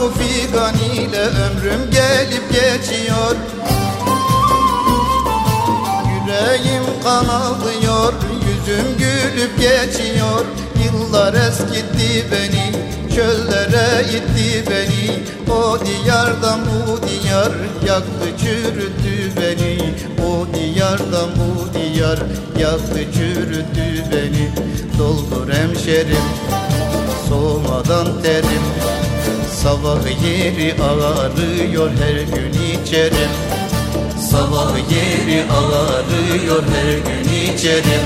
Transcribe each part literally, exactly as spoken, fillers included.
bu figan ile ömrüm gelip geçiyor. Yüreğim kan ağlıyor, yüzüm gülüp geçiyor. Yıllar eskitti beni, çöllere itti beni. O diyardan bu diyar yaktı çürüttü beni. O diyardan bu diyar yaktı çürüttü beni. Doldur hemşerim, soğumadan terim. Sabah yeri ağrıyor, her gün içerim. Sabah yeri ağrıyor, her gün içerim.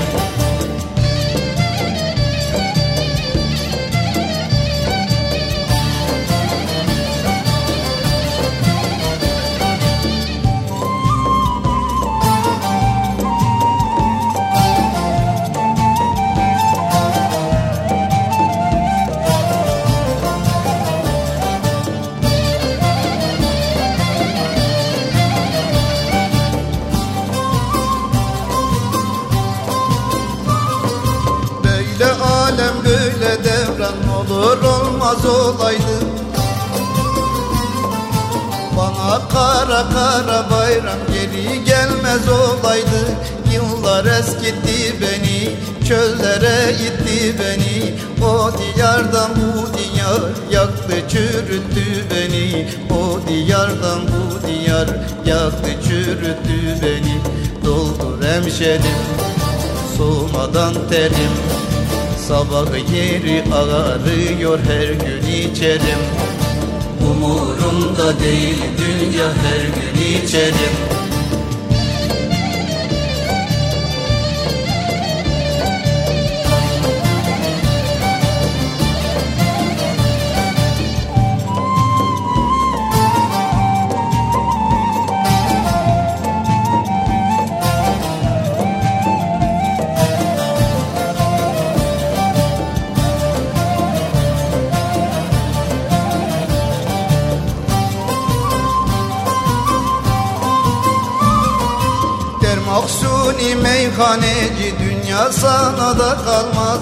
Alem böyle devran olur olmaz olaydı. Bana kara kara bayram geri gelmez olaydı. Yıllar eskitti beni, çöllere itti beni. O diyardan bu diyar yaktı çürüttü beni. O diyardan bu diyar yaktı çürüttü beni. Doldur hemşerim, soğumadan terim. Sabah yeri ağrıyor, her gün içerim. Umurumda değil dünya, her gün içerim. Maksuni meyhaneci dünya sana da kalmaz.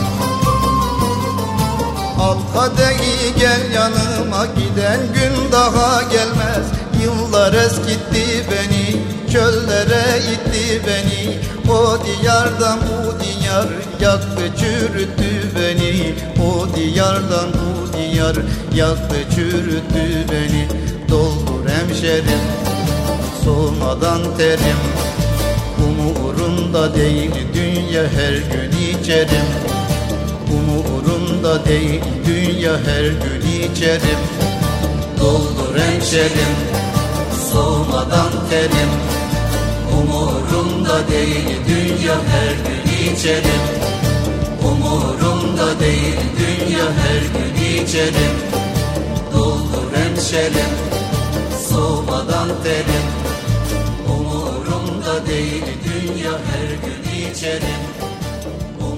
Al kadehi gel yanıma, giden gün daha gelmez. Yıllar eskitti beni, çöllere itti beni. O diyardan bu diyar yaktı çürüttü beni. O diyardan bu diyar yaktı çürüttü beni. Doldur hemşerim, soğumadan terim. Umurumda değil dünya, her gün içerim. Umurumda değil dünya, her gün içerim. Doldur hemşerim, soğumadan terim. Umurumda değil dünya, her gün içerim. Umurumda değil dünya, her gün içerim. Doldur hemşerim, soğumadan terim. Umurumda değil dünya, her gün içerim.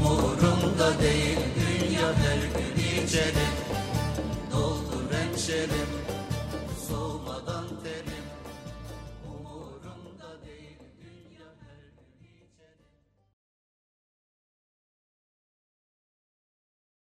Umurumda değil dünya, her gün içerim. Doldur hemşerim.